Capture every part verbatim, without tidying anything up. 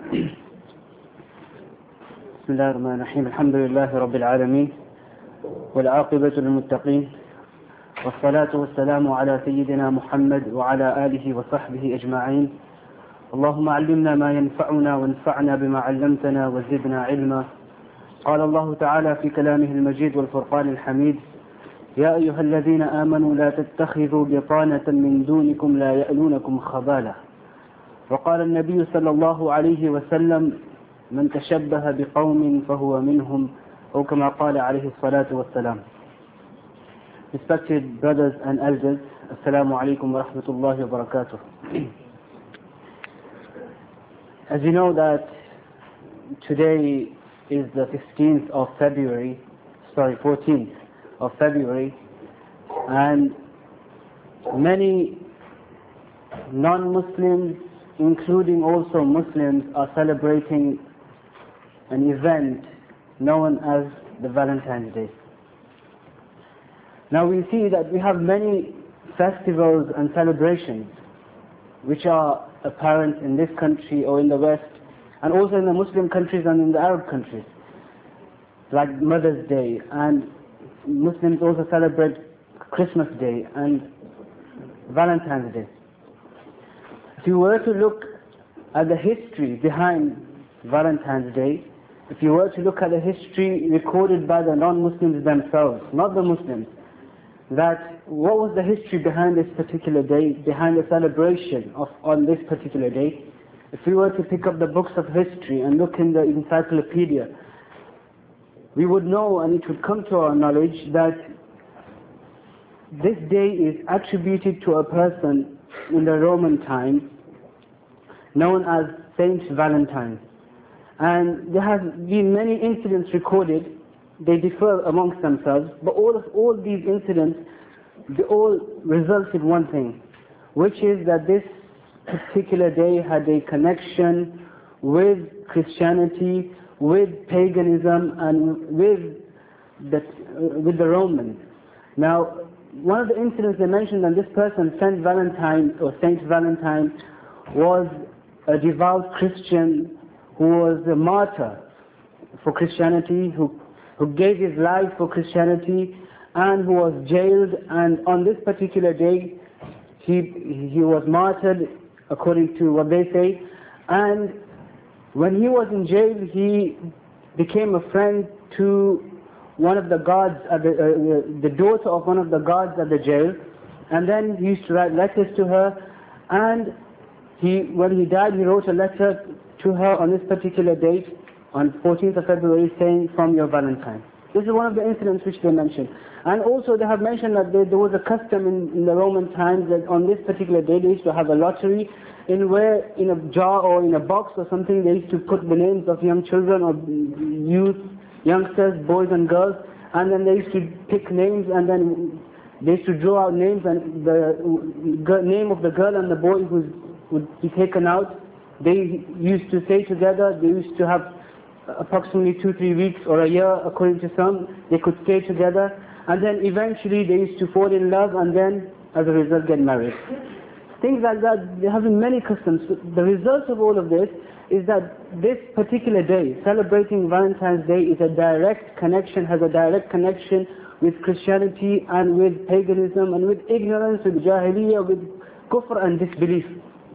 بسم الله الرحمن الرحيم. الحمد لله رب العالمين والعاقبة للمتقين والصلاة والسلام على سيدنا محمد وعلى آله وصحبه أجمعين. اللهم علمنا ما ينفعنا وانفعنا بما علمتنا وزدنا علما. قال الله تعالى في كلامه المجيد والفرقان الحميد: يا أيها الذين آمنوا لا تتخذوا بطانة من دونكم لا يألونكم خبالا. وقال النبي صلى الله عليه وسلم: من تشبه بقوم فهو منهم، أو كما قال عليه الصلاة والسلام. Respected brothers and elders, Assalamu alaikum wa rahmatullahi wa barakatuh. As you know that today is the fifteenth of February, sorry, fourteenth of February, and many non-Muslims, including also Muslims, are celebrating an event known as the Valentine's Day. Now we see that we have many festivals and celebrations which are apparent in this country or in the West, and also in the Muslim countries and in the Arab countries, like Mother's Day, and Muslims also celebrate Christmas Day and Valentine's Day. If you were to look at the history behind Valentine's Day, if you were to look at the history recorded by the non-Muslims themselves, not the Muslims, that what was the history behind this particular day, behind the celebration of on this particular day, if we were to pick up the books of history and look in the encyclopedia, we would know, and it would come to our knowledge, that this day is attributed to a person in the Roman times known as Saint Valentine. And there have been many incidents recorded. They differ amongst themselves, but all of all these incidents, they all result in one thing, which is that this particular day had a connection with Christianity, with paganism, and with the, uh, with the Romans. Now, one of the incidents they mentioned that this person, Saint Valentine or Saint Valentine, was a devout Christian who was a martyr for Christianity, who, who gave his life for Christianity, and who was jailed, and on this particular day he, he was martyred according to what they say, and when he was in jail he became a friend to one of the guards, at the, uh, the daughter of one of the guards at the jail, and then he used to write letters to her, and he, when he died, he wrote a letter to her on this particular date, on fourteenth of February, saying, "From your Valentine." This is one of the incidents which they mentioned. And also they have mentioned that there, there was a custom in, in the Roman times that on this particular day they used to have a lottery, in where in a jar or in a box or something they used to put the names of young children or youth, youngsters, boys and girls, and then they used to pick names, and then they used to draw out names, and the name of the girl and the boy who would be taken out, they used to stay together. They used to have approximately two, three weeks or a year, according to some, they could stay together, and then eventually they used to fall in love, and then as a result get married. Things like that. There have been many customs. The result of all of this is that this particular day, celebrating Valentine's Day, is a direct connection, has a direct connection with Christianity and with paganism and with ignorance, with Jahiliyyah, with kufr and disbelief.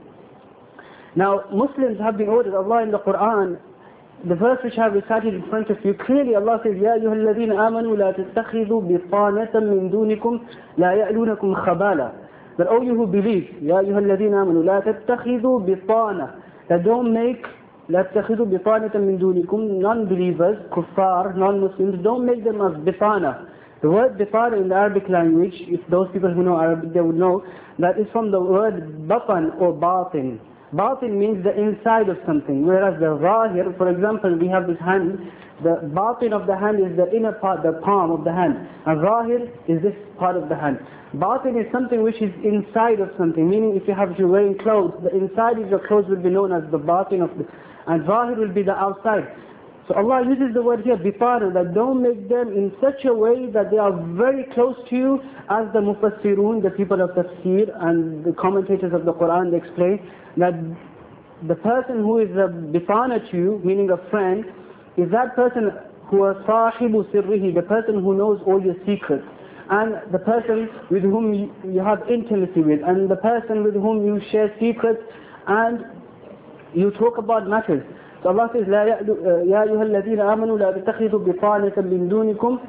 Now, Muslims have been ordered, Allah in the Quran, the verse which I have recited in front of you, clearly Allah says, يَا أَيُّهَا الَّذِينَ آمَنُوا لَا تَتَّخِذُوا بِطَانَةً مِّن دُونِكُمْ لَا يَأْلُونَكُمْ خَبَالًا. That all you who believe, يَا أَيُّهَا الَّذِينَ آمَنُوا لَا تَتَّخِذُوا بِطَانَةً, that don't make, لَا تَتَّخِذُوا بِطَانَةً مِّن دُونِكُمْ, non-believers, kuffar, non-Muslims, don't make them as bitana. The word bitana in the Arabic language, if those people who know Arabic, they would know, that is from the word batan or batin. Batin means the inside of something, whereas the zahir, for example, we have this hand, the batin of the hand is the inner part, the palm of the hand, and zahir is this part of the hand. Batin is something which is inside of something, meaning if you have, if you're wearing clothes, the inside of your clothes will be known as the batin of the, and zahir will be the outside. So Allah uses the word here, bitana, that don't make them in such a way that they are very close to you, as the mufassirun, the people of tafsir and the commentators of the Quran, they explain that the person who is a bitana to you, meaning a friend, is that person who is sahibu sirrihi, the person who knows all your secrets, and the person with whom you, you have intimacy with, and the person with whom you share secrets and you talk about matters. So Allah says, يا أيها الذين آمنوا لا تتخذوا بطانة من دونكم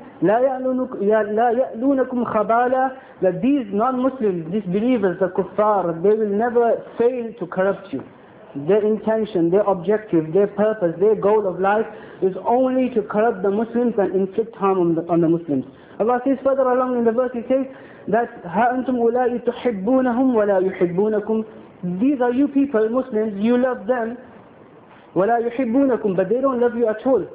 لا يألونكم خبالا, that these non-Muslims, these believers, the kuffar, they will never fail to corrupt you. Their intention, their objective, their purpose, their goal of life is only to corrupt the Muslims and inflict harm on the, on the Muslims. Allah says further along in the verse, He says that ها أنتم أولئك تحبونهم ولا يحبونكم. These are you people, Muslims, you love them, ولا يحبونكم, but they don't love you at all.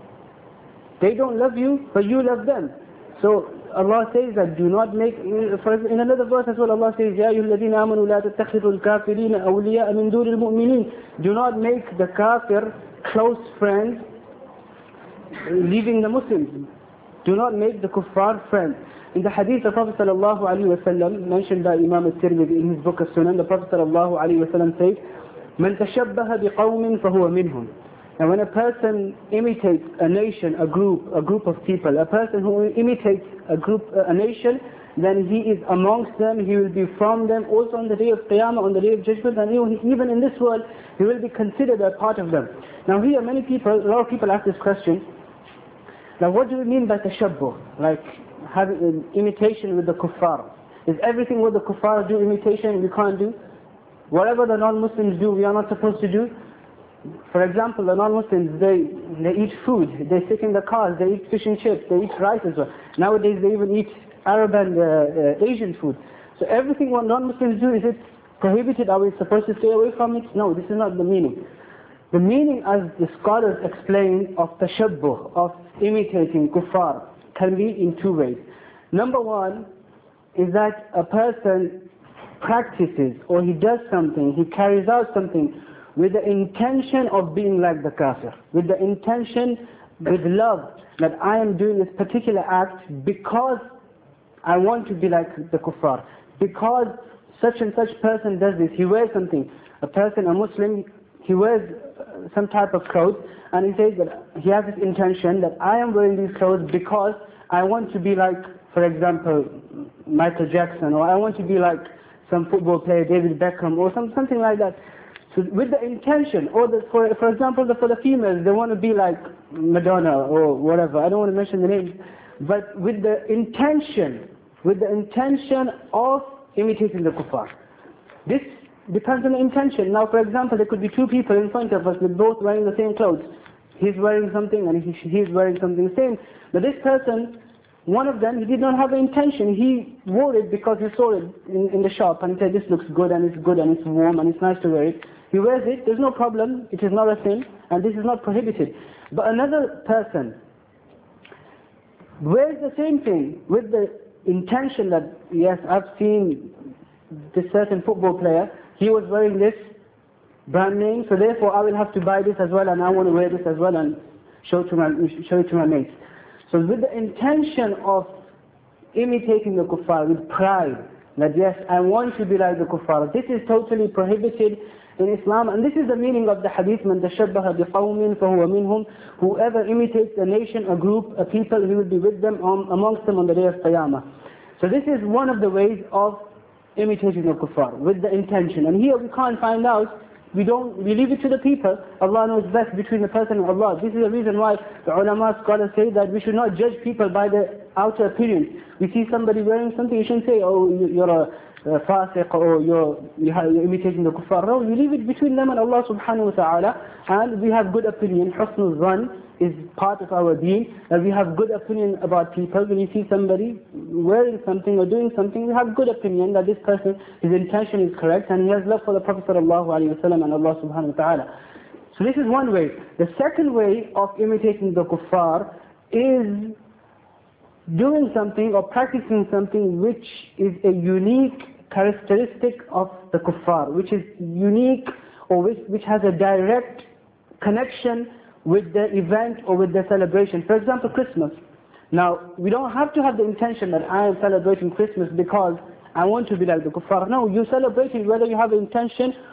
They don't love you, but you love them. So Allah says that do not make, in another verse as well, Allah says, يا أيها الذين آمنوا لا تتخذوا الكافرين أولياء من دون المؤمنين. Do not make the kafir close friends, leaving the Muslims. Do not make the kuffar friends. In the hadith, the Prophet sallallahu alaihi wasallam, mentioned by Imam al-Tirmidhi in his book As-Sunan, the Prophet sallallahu alaihi wasallam says, من تشبه بقوم فهو منهم. And when a person imitates a nation, a group, a group of people, a person who imitates a group, a nation, then he is amongst them, he will be from them, also on the day of Qiyamah, on the day of Judgment, and even in this world, he will be considered a part of them. Now here, many people, a lot of people ask this question, now what do we mean by tashabbuh? Like having an imitation with the kuffar. Is everything what the kuffar do imitation, we can't do? Whatever the non-Muslims do, we are not supposed to do? For example, the non-Muslims, they, they eat food, they sit in the cars, they eat fish and chips, they eat rice as well. Nowadays they even eat Arab and uh, uh, Asian food. So everything what non-Muslims do, is it prohibited? Are we supposed to stay away from it? No, this is not the meaning. The meaning, as the scholars explain, of tashabbuh, of imitating kuffar, can be in two ways. Number one is that a person practices or he does something, he carries out something with the intention of being like the kafir, with the intention, with love, that I am doing this particular act because I want to be like the kuffar, because such and such person does this, he wears something, a person, a Muslim, he wears some type of clothes, and he says that he has this intention that I am wearing these clothes because I want to be like, for example, Michael Jackson, or I want to be like some football player, David Beckham, or some, something like that. So with the intention, or the, for, for example, the, for the females, they want to be like Madonna or whatever, I don't want to mention the names, but with the intention, with the intention of imitating the kuffar. This depends on the intention. Now, for example, there could be two people in front of us, they're both wearing the same clothes. He's wearing something and he, he's wearing something the same. But this person, one of them, he did not have an intention. He wore it because he saw it in, in the shop and he said, this looks good and it's good and it's warm and it's nice to wear it. He wears it, there's no problem, it is not a sin, and this is not prohibited. But another person wears the same thing with the intention that, yes, I've seen this certain football player, he was wearing this brand name, so therefore I will have to buy this as well, and I want to wear this as well and show, to my, show it to my mates. So with the intention of imitating the kuffar, with pride, that yes, I want to be like the kuffar, this is totally prohibited in Islam, and this is the meaning of the hadith, من تشبه بقوم فهو منهم. Whoever imitates a nation, a group, a people, he will be with them, um, amongst them on the day of Qiyamah. So this is one of the ways of imitating the kuffar, with the intention. And here we can't find out, we don't, we leave it to the people. Allah knows best between the person and Allah. This is the reason why the ulama scholars say that we should not judge people by their outer appearance. We see somebody wearing something, you shouldn't say, oh, you're a Uh, fasiq, or you're, you're imitating the kuffar. No, we leave it between them and Allah subhanahu wa ta'ala, and we have good opinion. Husnul Zan is part of our deen, and we have good opinion about people. When you see somebody wearing something or doing something, we have good opinion that this person, his intention is correct, and he has love for the Prophet sallallahu alaihi wasallam and Allah subhanahu wa ta'ala. So this is one way. The second way of imitating the kuffar is doing something or practicing something which is a unique characteristic of the kuffar, which is unique or which, which has a direct connection with the event or with the celebration. For example, Christmas. Now, we don't have to have the intention that I am celebrating Christmas because I want to be like the kuffar. No, you celebrate it whether you have the intention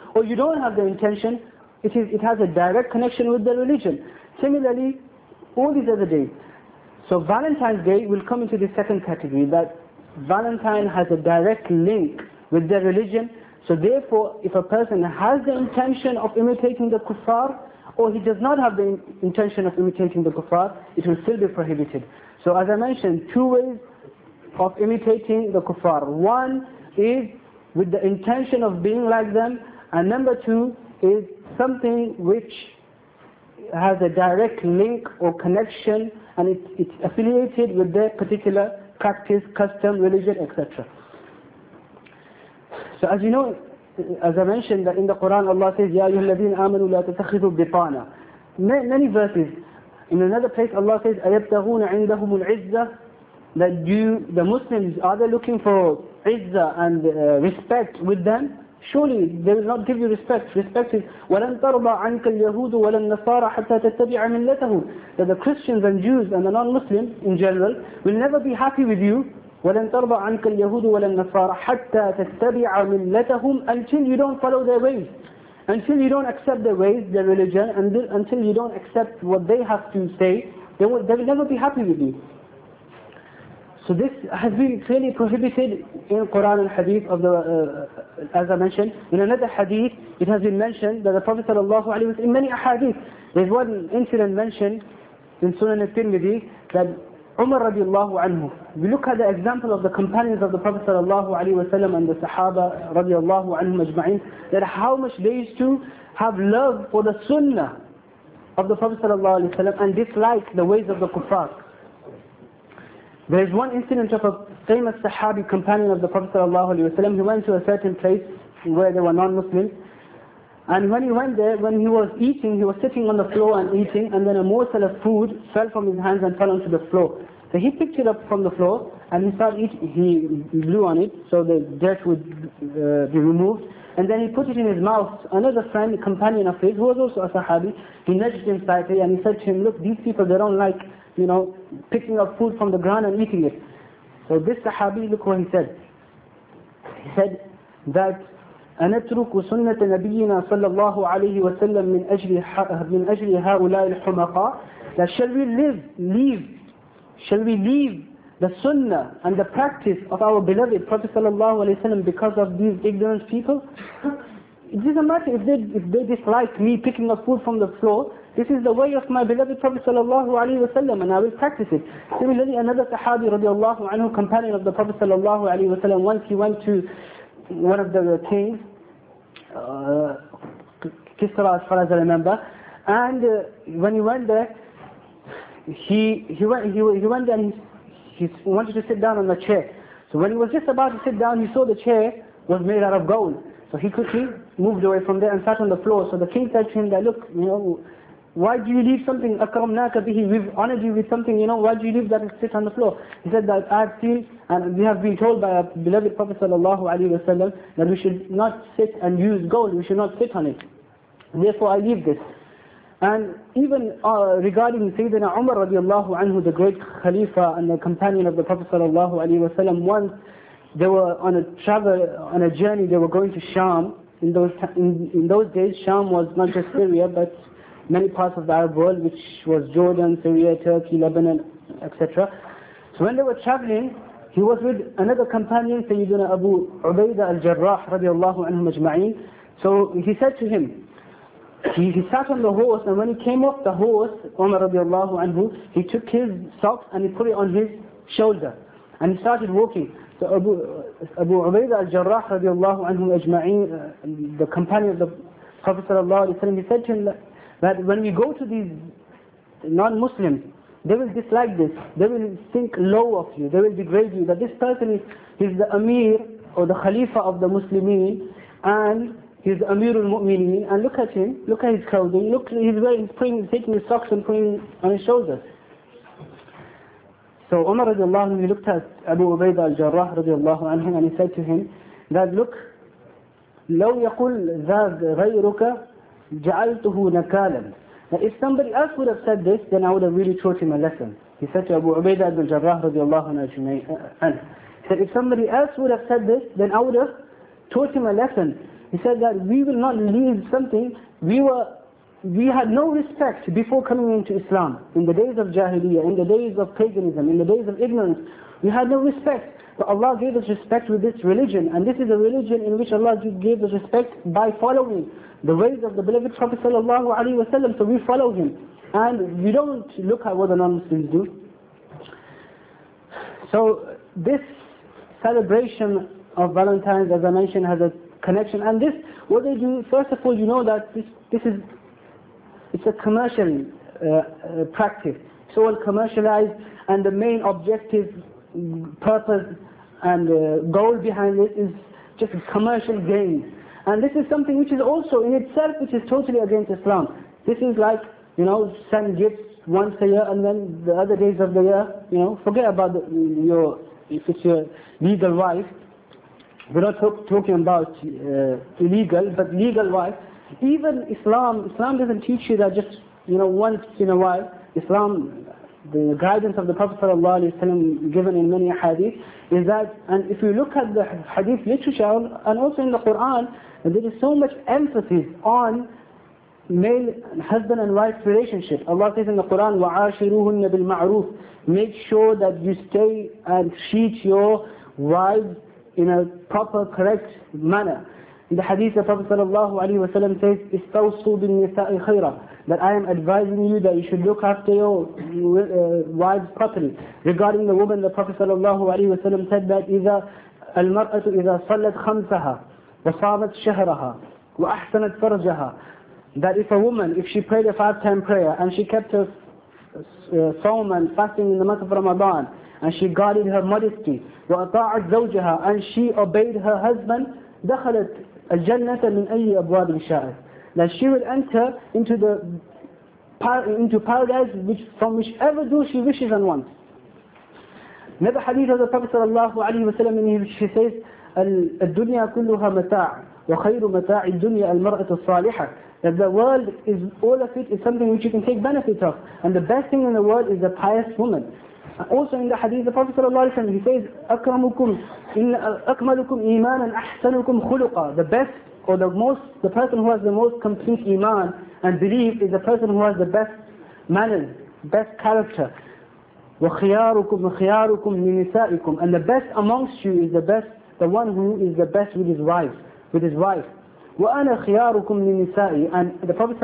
or you don't have the intention, it, is, it has a direct connection with the religion. Similarly, all these other days. So Valentine's Day will come into the second category, that Valentine has a direct link with their religion. So therefore, if a person has the intention of imitating the kuffar, or he does not have the intention of imitating the kuffar, it will still be prohibited. So as I mentioned, two ways of imitating the kuffar. One is with the intention of being like them, and number two is something which has a direct link or connection, and it, it's affiliated with their particular practice, custom, religion, et cetera. So as you know, as I mentioned, that in the Quran Allah says, Ya ayyuha alladhina amanu la tattakhidhu bitana. Many verses. In another place Allah says, ayabtaghuna indahum al-izzah, that you, the Muslims, are they looking for izzah and uh, respect with them? Surely they will not give you respect. Respect is وَلَنْ تَرْضَى عَنْكَ الْيَهُودُ وَلَا النَّصَارَى حَتَّى تَتَّبِعَ مِلَّتَهُمْ. That the Christians and Jews and the non-Muslims in general will never be happy with you. وَلَنْ تَرْضَى عَنْكَ الْيَهُودُ وَلَا النَّصَارَى حَتَّى تَتَّبِعَ مِلَّتَهُمْ, until you don't follow their ways, until you don't accept their ways, their religion, and until you don't accept what they have to say, they will, they will never be happy with you. So this has been clearly prohibited in Quran and Hadith of the, uh, as I mentioned. In another Hadith, it has been mentioned that the Prophet sallallahu alaihi wasallam, in many Hadith, there's one incident mentioned in Sunan al-Tirmidhi, that Umar radiallahu anhu, we look at the example of the companions of the Prophet sallallahu alaihi wasallam and the Sahaba radiallahu anhum ajma'in, that how much they used to have love for the Sunnah of the Prophet sallallahu alaihi wasallam and dislike the ways of the kuffar. There is one incident of a famous Sahabi companion of the Prophet ﷺ. He went to a certain place where there were non-Muslims, and when he went there, when he was eating, he was sitting on the floor and eating, and then a morsel of food fell from his hands and fell onto the floor. So he picked it up from the floor and he started eating. He blew on it so the dirt would uh, be removed, and then he put it in his mouth. Another friend, a companion of his, who was also a Sahabi, he nudged him slightly and he said to him, look, these people, they don't like, you know, picking up food from the ground and eating it. So this Sahabi, look what he said. He said that أَنَتْرُكُ سُنَّةَ نَبِيِّنَا صَلَّى اللَّهُ عَلَيْهِ وَسَلَّمْ مِنْ أَجْلِ مِنْ أَجْلِ هَؤُلَاءِ الْحُمَقَاءِ. That shall we live, leave, shall we leave the sunnah and the practice of our beloved Prophet sallallahu alaihi wasallam because of these ignorant people? It doesn't matter if they, if they dislike me picking up food from the floor. This is the way of my beloved Prophet sallallahu alaihi wasallam, and I will practice it. Similarly, another Sahabi radiallahu anhu, companion of the Prophet sallallahu alaihi wasallam, once he went to one of the kings, uh, Kisra as far as I remember, and uh, when he went there, he he went he, he went there and he, he wanted to sit down on the chair. So when he was just about to sit down, he saw the chair was made out of gold. So he quickly moved away from there and sat on the floor. So the king said to him that, look, you know, why do you leave something, akramnaka bihi, we've honored you with something, you know, why do you leave that and sit on the floor? He said that I have seen, and we have been told by our beloved Prophet sallallahu alaihi wasallam that we should not sit and use gold, we should not sit on it. Therefore I leave this. And even uh, regarding Sayyidina Umar radiallahu anhu, the great Khalifa and the companion of the Prophet sallallahu alaihi wasallam, once they were on a travel, on a journey, they were going to Sham. In those, in, in those days, Sham was not just Syria, but many parts of the Arab world, which was Jordan, Syria, Turkey, Lebanon, et cetera. So when they were traveling, he was with another companion, Sayyidina Abu Ubaidah al-Jarrah radiallahu anhu majma'in. So he said to him, he, he sat on the horse, and when he came off the horse, Umar radiallahu anhu, he took his socks and he put it on his shoulder, and he started walking. So Abu, Abu Ubaidah al-Jarrah radiallahu anhu ajma'in, uh, the companion of the Prophet sallallahu alaihi wasallam, he said to him that, that when we go to these non-Muslims, they will dislike this, they will think low of you, they will degrade you, that this person is, is the Amir or the Khalifa of the Muslimin, and he's the Amirul Mu'mineen, and look at him, look at his clothing, look, he's wearing, he's, putting, he's taking his socks and putting on his shoulders. So Umar radiallahu anhu, he looked at Abu Ubaidah al-Jarrah radiallahu anhu, and he said to him that, look, لو يقول ذا غيرك جعلته نكالا. Now if somebody else would have said this, then I would have really taught him a lesson. He said to Abu Ubaidah al-Jarrah radiallahu anhu, he said, if somebody else would have said this, then I would have taught him a lesson. He said that we will not leave something, we were we had no respect before coming into Islam. In the days of Jahiliyyah, in the days of paganism, in the days of ignorance, we had no respect. But Allah gave us respect with this religion, and this is a religion in which Allah gave us respect by following the ways of the beloved Prophet sallallahu alaihi wasallam. So we follow him, and we don't look at what the non-Muslims do. So this celebration of Valentine's, as I mentioned, has a connection. And this, what they do, first of all, you know that this this is it's a commercial uh, uh, practice. It's all commercialized, and the main objective, purpose, and uh, goal behind it is just commercial gain. And this is something which is also in itself, which is totally against Islam. This is like, you know, send gifts once a year, and then the other days of the year, you know, forget about the, your, if it's your legal wife. We're not talk, talking about uh, illegal, but legal wife. Even Islam, Islam doesn't teach you that just, you know, once in a while. Islam, the guidance of the Prophet ﷺ given in many hadith is that, and if you look at the hadith literature and also in the Quran, there is so much emphasis on male husband and wife relationship. Allah says in the Quran, وَعَاشِرُوهُنَّ بِالْمَعْرُوفِ, make sure that you stay and treat your wives in a proper, correct manner. In the hadith, the Prophet ﷺ says, إِسْتَوْصُوا بِالنِّسَاءِ خَيْرًا, that I am advising you that you should look after your uh, wives properly. Regarding the woman, the Prophet ﷺ said that إِذَا الْمَرْأَةُ إِذَا صَلَّتْ خَمْسَهَا وَصَامَتْ شَهْرَهَا وَأَحْسَنَتْ فَرْجَهَا, that if a woman, if she prayed a five-time prayer and she kept her uh, sawm and fasting in the month of Ramadan, and she guarded her modesty, وَأَطَاعَتْ زَوْجَهَا, and she obeyed her husband, دخلت الجنة من أي أبواب شاءت, that she will enter into the into paradise which, from whichever door she wishes and wants. Another hadith of the Prophet sallallahu alaihi wasallam, in which he says, الدنيا كلها متاع وخير متاع الدنيا المرأة الصالحة, that the world is, all of it is something which you can take benefit of, and the best thing in the world is a pious woman. Also in the hadith, the Prophet ﷺ, he says, أكرمكم إن أكملكم إيمانا أحسنكم خلقا, the best or the most, the person who has the most complete iman and belief is the person who has the best manners, best character. وخياركم وخياركم لنسائكم, and the best amongst you is the best, the one who is the best with his wife, with his wife. وأنا خياركم لنسائي, and the Prophet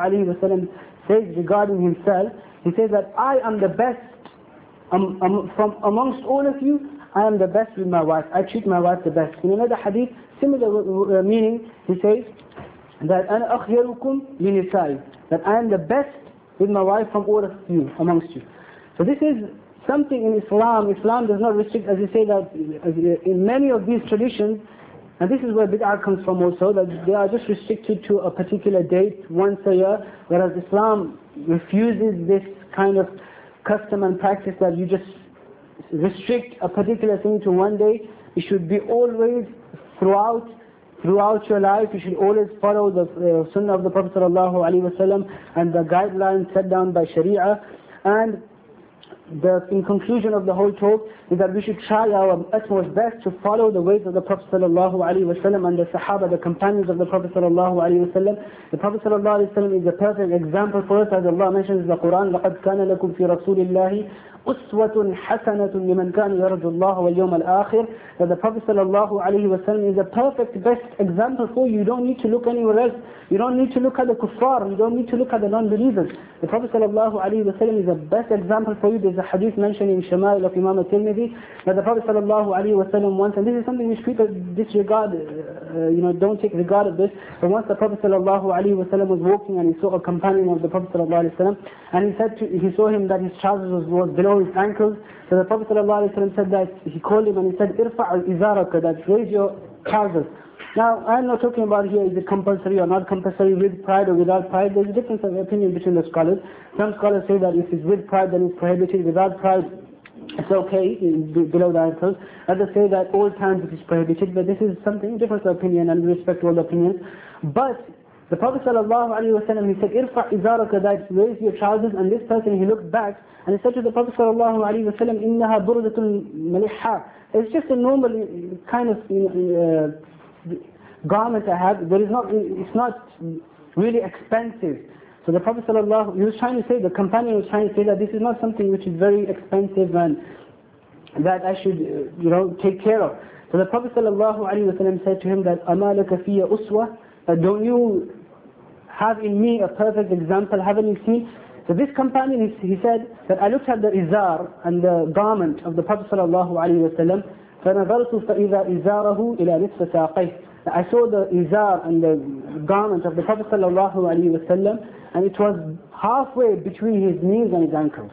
ﷺ says regarding himself, he says that I am the best Um, um, from amongst all of you, I am the best with my wife. I treat my wife the best. In another hadith, similar uh, meaning, he says that أَنَا أَخْيَرُكُمْ لِنِسَائِ, that I am the best with my wife from all of you, amongst you. So this is something in Islam. Islam does not restrict, as you say, that in many of these traditions, and this is where bid'ah comes from also, that they are just restricted to a particular date once a year, whereas Islam refuses this kind of custom and practice that you just restrict a particular thing to one day. It should be always throughout throughout your life. You should always follow the uh, sunnah of the Prophet ﷺ and the guidelines set down by Sharia. And the in conclusion of the whole talk is that we should try our utmost best to follow the ways of the Prophet ﷺ and the Sahaba, the companions of the Prophet ﷺ. The Prophet ﷺ is a perfect example for us, as Allah mentions in the Quran, لَقَدْ كَانَ لَكُمْ فِي رَسُولِ اللَّهِ أُسْوَةٌ حَسَنَةٌ لِمَنْ كَانَ يَرْجُو اللَّهَ وَالْيَوْمَ الْآخِرِ, that the Prophet ﷺ is a perfect best example for you. You don't need to look anywhere else. You don't need to look at the kuffar. You don't need to look at the non-believers. The Prophet ﷺ is the best example for you. There's a hadith mentioned in Shama'il of Imam al-Tirmidhi that the Prophet ﷺ once, and this is something which people disregard, uh, you know, don't take regard of this, but once the Prophet ﷺ was walking and he saw a companion of the Prophet ﷺ, and he said to, he saw him that his trousers was, was below his ankles. So the Prophet ﷺ said that, he called him and he said, irfa' al-izaraka, that raise your trousers. Now, I'm not talking about here, is it compulsory or not compulsory, with pride or without pride. There's a difference of opinion between the scholars. Some scholars say that if it's with pride, then it's prohibited. Without pride, it's okay, below the ankles. Others say that all times it is prohibited, but this is something, difference of opinion, and we respect all the opinions. But the Prophet ﷺ, he said, irfa' izaraka, that raise your trousers, and this person, he looked back, and he said to the Prophet ﷺ, innaha burdatun malihha. It's just a normal kind of, uh, garment I have, there is not, it's not really expensive. So the Prophet ﷺ, he was trying to say, the companion was trying to say that this is not something which is very expensive and that I should, you know, take care of. So the Prophet ﷺ said to him that, أَمَا لَكَ فِيَ أُسْوَةً, that don't you have in me a perfect example, haven't you seen? So this companion, he, he said that I looked at the izar and the garment of the Prophet ﷺ, فَنَظَرْتُ فَإِذَا إِزَارَهُ إِلَى نِصْفَ سَاقَيْهِ. I saw the izar and the garment of the Prophet ﷺ, and it was halfway between his knees and his ankles.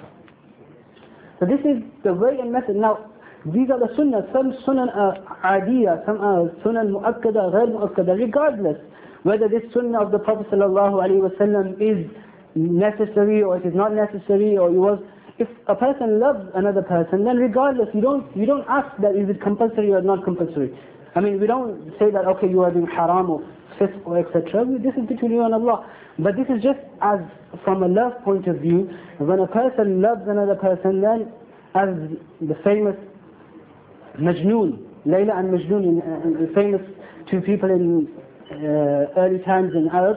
So this is the way and method. Now, these are the sunnah. Some sunnah are adiyah, some are sunnah mu'akkada, ghair mu'akkada. Regardless whether this sunnah of the Prophet ﷺ is necessary or it is not necessary, or it was, if a person loves another person, then regardless, you don't you don't ask that is it compulsory or not compulsory. I mean, we don't say that, okay, you are doing haram or fisq or et cetera. This is between you and Allah. But this is just as from a love point of view. When a person loves another person, then as the famous Majnoon, Layla and Majnoon, the famous two people in uh, early times in Arab,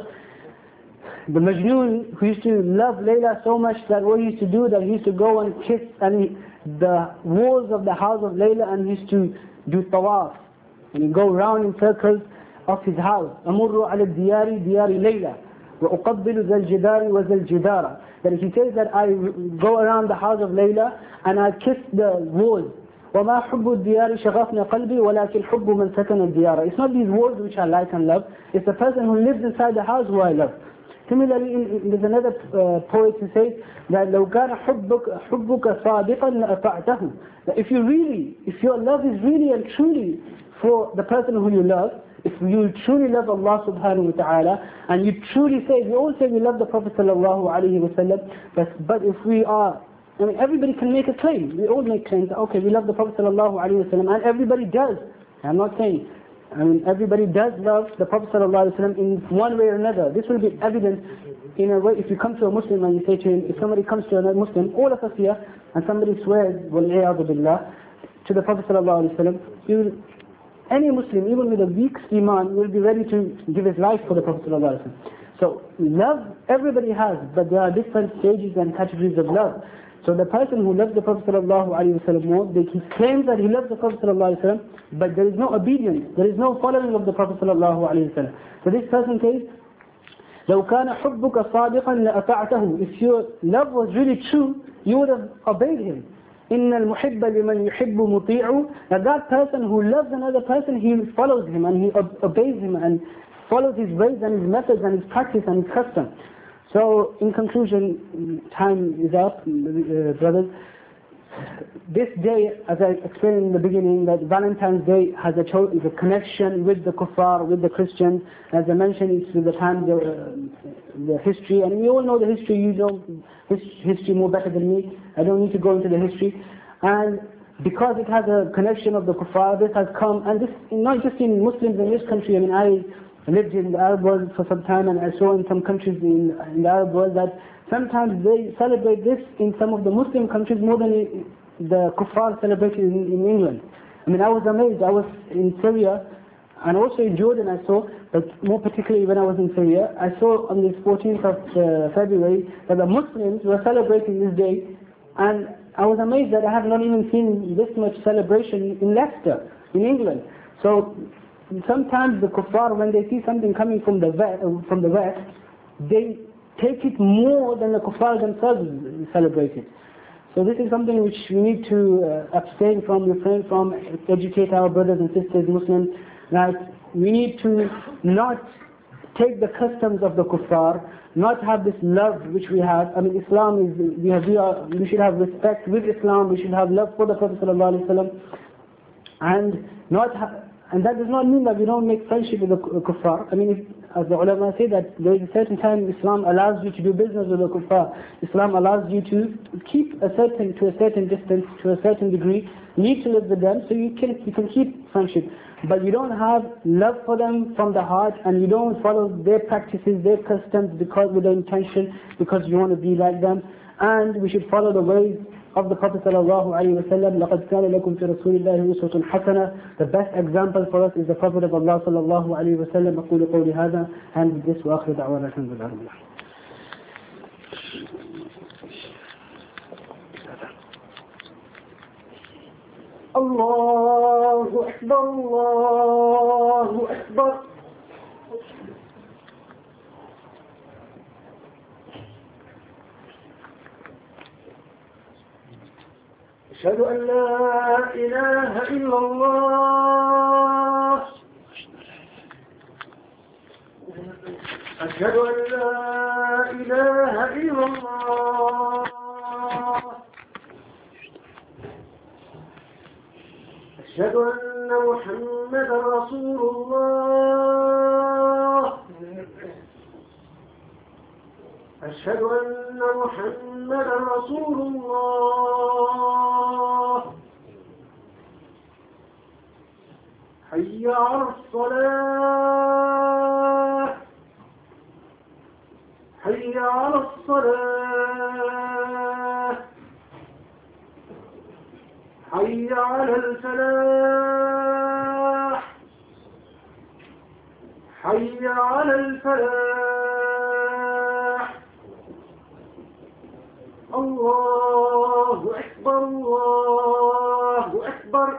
the Majnoon who used to love Layla so much that what he used to do, that he used to go and kiss and he, the walls of the house of Layla, and he used to do tawaf. And he go round in circles of his house. أمر على الديار ديار ليلى وأقبل ذا الجدار وذا الجدار. That if he says that I go around the house of Layla and I kiss the walls. وما حب الديار شغفنا قلبي ولكن حب من سكن الديار. It's not these walls which I like and love. It's the person who lives inside the house who I love. Similarly, there's another uh, poet who says that لو كان حبك حبك صادقا لأطعته. That if you really, if your love is really and truly for the person who you love, if you truly love Allah subhanahu wa ta'ala, and you truly say, we all say we love the Prophet sallallahu alayhi wa sallam, but, but if we are, I mean, everybody can make a claim. We all make claims, okay, we love the Prophet sallallahu alayhi wa sallam, and everybody does. I'm not saying, I mean, everybody does love the Prophet sallallahu alayhi wa sallam in one way or another. This will be evident in a way. If you come to a Muslim and you say to him, if somebody comes to another Muslim, all of us here, and somebody swears, وَالْعِيَاذُ بِاللَّهِ, to the Prophet sallallahu alayhi wa sallam, you will, any Muslim, even with a weak iman, will be ready to give his life for the Prophet ﷺ. So love everybody has, but there are different stages and categories of love. So the person who loves the Prophet ﷺ more, he claims that he loves the Prophet ﷺ, but there is no obedience, there is no following of the Prophet ﷺ. So this person says, لو كان حبك صادقا لأطعته. If your love was really true, you would have obeyed him. إن المحب لمن يحب مطيع. That that person who loves another person, he follows him and he obeys him and follows his ways and his methods and his practice and his custom. So in conclusion, time is up, uh, brothers. This day, as I explained in the beginning, that Valentine's Day has a, cho is a connection with the kuffar, with the Christians. As I mentioned, it's with the time, the, uh, the history, and we all know the history. You know his, history more better than me. I don't need to go into the history. And because it has a connection of the kuffar, this has come, and this not just in Muslims in this country. I mean, I lived in the Arab world for some time, and I saw in some countries in, in the Arab world that sometimes they celebrate this in some of the Muslim countries more than the kuffar celebrated in, in England. I mean, I was amazed. I was in Syria and also in Jordan I saw, but more particularly when I was in Syria, I saw on the fourteenth of uh, February that the Muslims were celebrating this day, and I was amazed that I have not even seen this much celebration in Leicester, in England. So sometimes the kuffar, when they see something coming from the west, from the west, they take it more than the kuffar themselves celebrate it. So this is something which we need to uh, abstain from, refrain from, educate our brothers and sisters, Muslims, that we need to not take the customs of the kuffar, not have this love which we have. I mean, Islam is, we, have, we, are, we should have respect with Islam, we should have love for the Prophet ﷺ, and not have, and that does not mean that we don't make friendship with the kuffar. I mean, if, as the ulama say, that there is a certain time Islam allows you to do business with the kuffar. Islam allows you to keep a certain, to a certain distance, to a certain degree, need to live with them, so you can, you can keep friendship. But you don't have love for them from the heart, and you don't follow their practices, their customs, because with the intention, because you want to be like them. And we should follow the ways of the Prophet sallallahu alaihi wasallam. لَقَدْ كَانَ لَكُمْ فِي رَسُولِ اللَّهِ أُسْوَةٌ حَسَنَةٌ. The best example for us is the Prophet of Allah sallallahu alaihi wasallam. أقول قولي هذا, and with this وآخر دعوانا الحمد لله رب العالمين. الله أكبر الله أكبر. أشهد أن لا إله إلا الله أشهد أن لا إله إلا الله أشهد أن محمدا رسول الله أشهد أن محمدا رسول الله. حي على الصلاة حي على الصلاة حي على الفلاح حي على الفلاح. الله أكبر الله أكبر.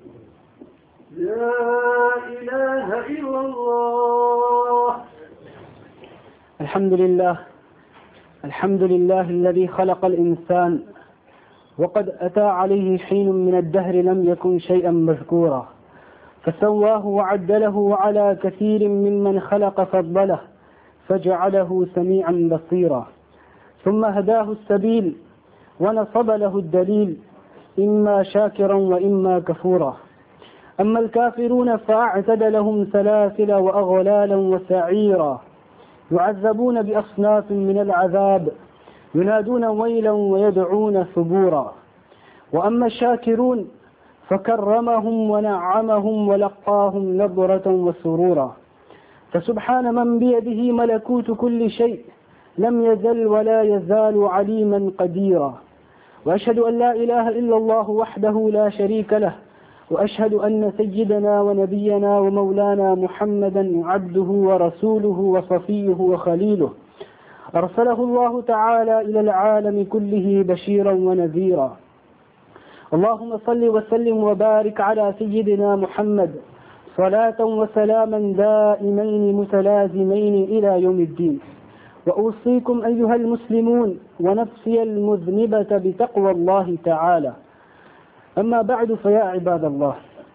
لا إله إلا الله. الحمد لله الحمد لله الذي خلق الإنسان وقد أتى عليه حين من الدهر لم يكن شيئا مذكورا، فسواه وعدله وعلى كثير ممن خلق فضله فجعله سميعا بصيرا، ثم هداه السبيل ونصب له الدليل إما شاكرا وإما كفورا. أما الكافرون فأعتد لهم سلاسل وأغلالا وسعيرا، يعذبون بأصناف من العذاب، ينادون ويلا ويدعون ثبورا. وأما الشاكرون فكرمهم ونعمهم ولقاهم نضرة وسرورا. فسبحان من بيده ملكوت كل شيء لم يزل ولا يزال عليما قديرا. وأشهد أن لا إله إلا الله وحده لا شريك له، وأشهد أن سيدنا ونبينا ومولانا محمدا عبده ورسوله وصفيه وخليله، أرسله الله تعالى إلى العالم كله بشيرا ونذيرا. اللهم صل وسلم وبارك على سيدنا محمد صلاة وسلاما دائمين متلازمين إلى يوم الدين. وأوصيكم أيها المسلمون ونفسي المذنبة بتقوى الله تعالى. أما بعد، فيا عباد الله،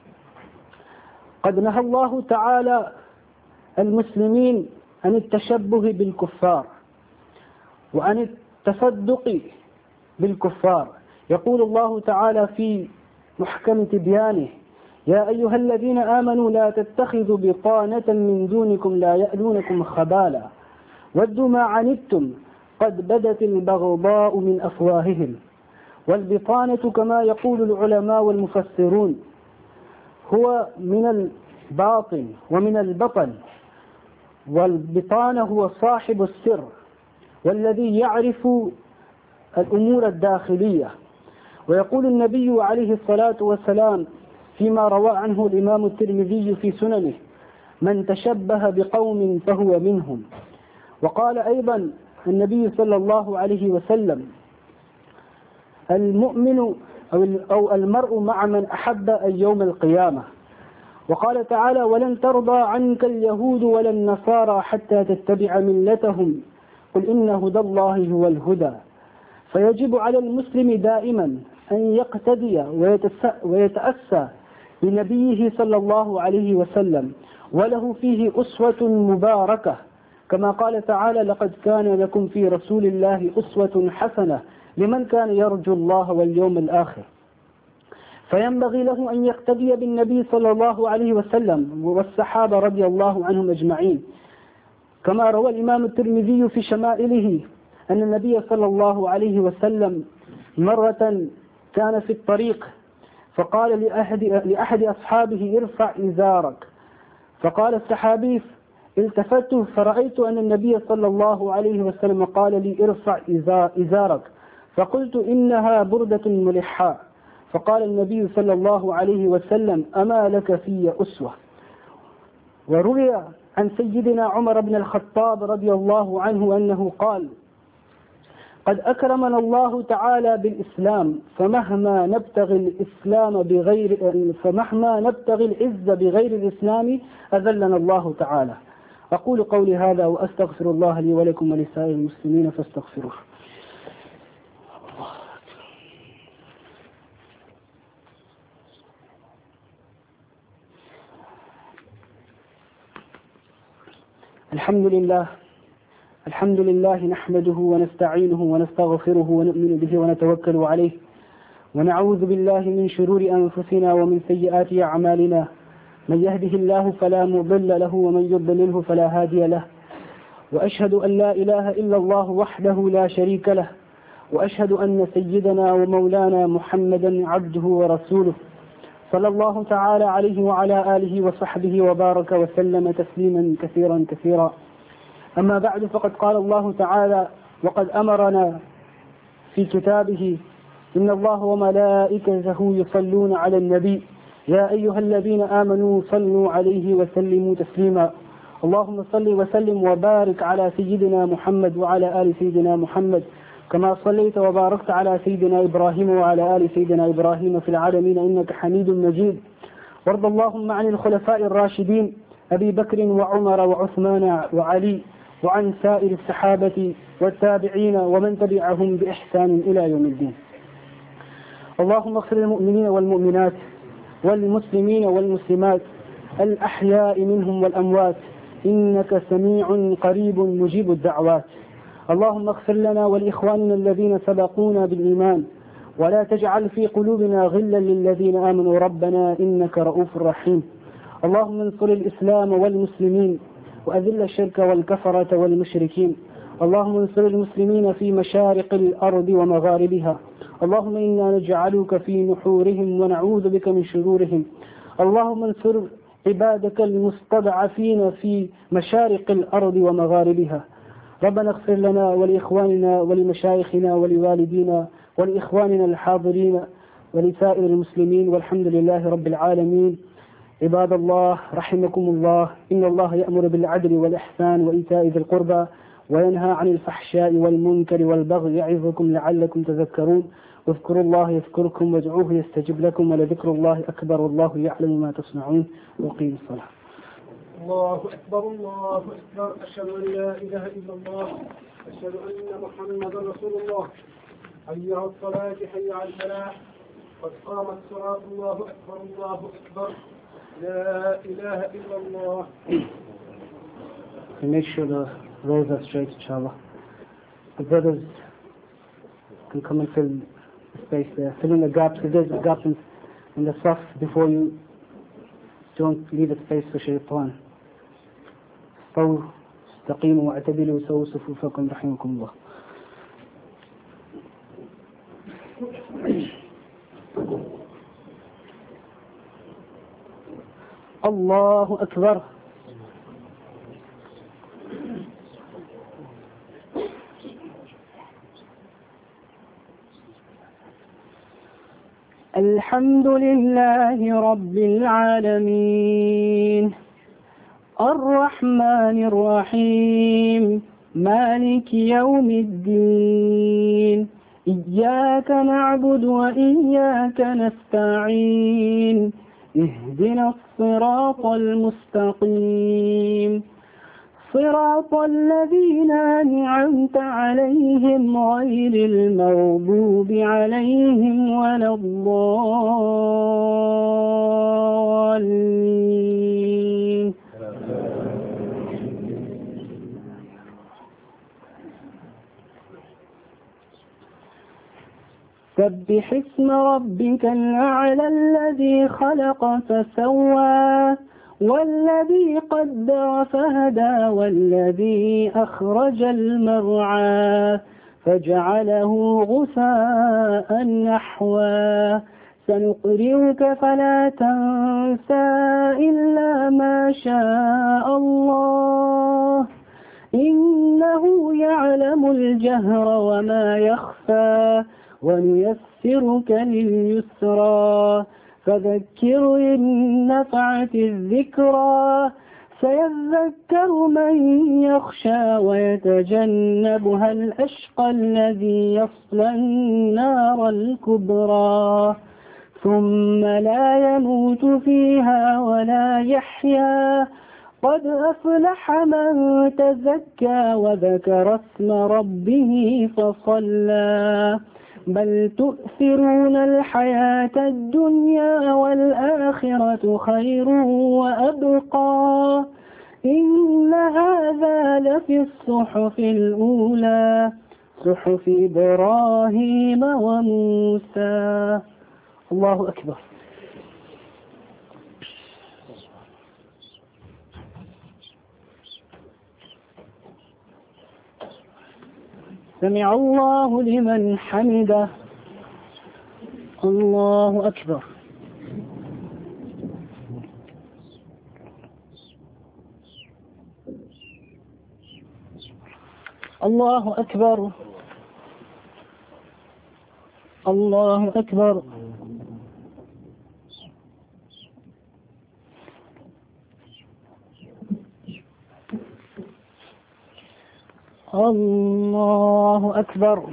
قد نهى الله تعالى المسلمين عن التشبه بالكفار وعن التصدق بالكفار. يقول الله تعالى في محكم تبيانه: يا أيها الذين آمنوا لا تتخذوا بطانة من دونكم لا يألونكم خبالا ودوا ما عنتم قد بدت البغضاء من أفواههم. والبطانة كما يقول العلماء والمفسرون هو من الباطن ومن البطن، والبطانة هو صاحب السر والذي يعرف الأمور الداخلية. ويقول النبي عليه الصلاة والسلام فيما روى عنه الإمام الترمذي في سننه: من تشبه بقوم فهو منهم. وقال أيضا النبي صلى الله عليه وسلم: المؤمن أو المرء مع من أحب يوم القيامة. وقال تعالى: ولن ترضى عنك اليهود ولا النصارى حتى تتبع ملتهم قل إن هدى الله هو الهدى. فيجب على المسلم دائما أن يقتدي ويتأسى بنبيه صلى الله عليه وسلم، وله فيه أسوة مباركة، كما قال تعالى: لقد كان لكم في رسول الله أسوة حسنة لمن كان يرجو الله واليوم الآخر. فينبغي له أن يقتدي بالنبي صلى الله عليه وسلم والصحابة رضي الله عنهم أجمعين، كما روى الإمام الترمذي في شمائله أن النبي صلى الله عليه وسلم مرة كان في الطريق فقال لأحد, لأحد أصحابه: ارفع إزارك. فقال الصحابي: التفت فرأيت أن النبي صلى الله عليه وسلم قال لي: ارفع إزارك. فقلت إنها بردة ملحاء، فقال النبي صلى الله عليه وسلم أما لك في أسوة. وروي عن سيدنا عمر بن الخطاب رضي الله عنه أنه قال قد أكرمنا الله تعالى بالإسلام، فمهما نبتغي الإسلام بغير فمهما نبتغي العز بغير الإسلام أذلنا الله تعالى. أقول قولي هذا وأستغفر الله لي ولكم ولسائر المسلمين فاستغفروه. الحمد لله الحمد لله نحمده ونستعينه ونستغفره ونؤمن به ونتوكل عليه، ونعوذ بالله من شرور أنفسنا ومن سيئات أعمالنا، من يهده الله فلا مضل له ومن يضلله فلا هادي له، وأشهد أن لا إله إلا الله وحده لا شريك له، وأشهد أن سيدنا ومولانا محمدا عبده ورسوله، صلى الله تعالى عليه وعلى آله وصحبه وبارك وسلم تسليما كثيرا كثيرا. أما بعد، فقد قال الله تعالى وقد أمرنا في كتابه إن الله وملائكته يصلون على النبي يا أيها الذين آمنوا صلوا عليه وسلموا تسليما. اللهم صل وسلم وبارك على سيدنا محمد وعلى آل سيدنا محمد كما صليت وباركت على سيدنا إبراهيم وعلى آل سيدنا إبراهيم في العالمين إنك حميد مجيد. وارض اللهم عن الخلفاء الراشدين أبي بكر وعمر وعثمان وعلي، وعن سائر الصحابة والتابعين ومن تبعهم بإحسان إلى يوم الدين. اللهم اغفر للمؤمنين والمؤمنات والمسلمين والمسلمات الأحياء منهم والأموات إنك سميع قريب مجيب الدعوات. اللهم اغفر لنا ولإخواننا الذين سبقونا بالإيمان، ولا تجعل في قلوبنا غلا للذين آمنوا ربنا إنك رؤوف رحيم. اللهم انصر الإسلام والمسلمين وأذل الشرك والكفرة والمشركين. اللهم انصر المسلمين في مشارق الأرض ومغاربها. اللهم إنا نجعلك في نحورهم ونعوذ بك من شرورهم. اللهم انصر عبادك المستضعفين في مشارق الأرض ومغاربها. ربنا اغفر لنا ولإخواننا ولمشايخنا ولوالدينا ولإخواننا الحاضرين ولسائر المسلمين، والحمد لله رب العالمين. عباد الله رحمكم الله، إن الله يأمر بالعدل والإحسان وإيتاء ذي القربى وينهى عن الفحشاء والمنكر والبغي يعظكم لعلكم تذكرون. واذكروا الله يذكركم وادعوه يستجب لكم ولذكر الله أكبر والله يعلم ما تصنعون. وقيموا الصلاة. الله أكبر الله أكبر، أشهد أن لا إله إلا الله، أشهد أن محمدا رسول الله. حي على الصلاة حي على الفلاح، قد قامت الصلاة. الله أكبر الله أكبر، لا إله إلا الله. Make sure the rows are straight, inshallah. The brothers can come and fill the space there. Fill in the gaps. If there's gaps in, in the saf before you, don't leave a space for shaitan. استووا استقيموا واعتدلوا وسووا صفوفكم رحمكم الله. الله أكبر. الحمد لله رب العالمين الرحمن الرحيم مالك يوم الدين، إياك نعبد وإياك نستعين، اهدنا الصراط المستقيم، صراط الذين أنعمت عليهم غير المغضوب عليهم ولا الضالين. سبح اسم ربك الأعلى الذي خلق فسوى والذي قدر فهدى والذي أخرج المرعى فجعله غثاء نحوا سنقرئك فلا تنسى إلا ما شاء الله إنه يعلم الجهر وما يخفى ونيسرك لليسرى فذكر إن نفعت الذكرى سيذكر من يخشى ويتجنبها الأشقى الذي يصلى النار الكبرى ثم لا يموت فيها ولا يحيا قد أفلح من تزكى وذكر اسم ربه فصلى بل تؤثرون الحياة الدنيا والآخرة خير وأبقى إن هذا لفي الصحف الأولى صحف إبراهيم وموسى. الله أكبر. سمع الله لمن حمده. الله أكبر. الله أكبر. الله أكبر. الله أكبر.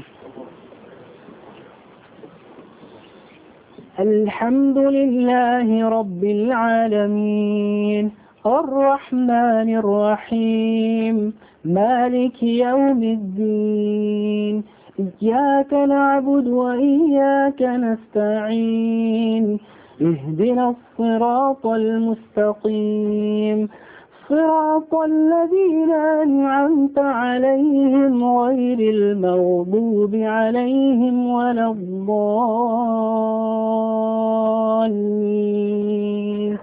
الحمد لله رب العالمين الرحمن الرحيم مالك يوم الدين إياك نعبد وإياك نستعين اهدنا الصراط المستقيم صراط الذين أنعمت عليهم غير المغضوب عليهم ولا الضالين.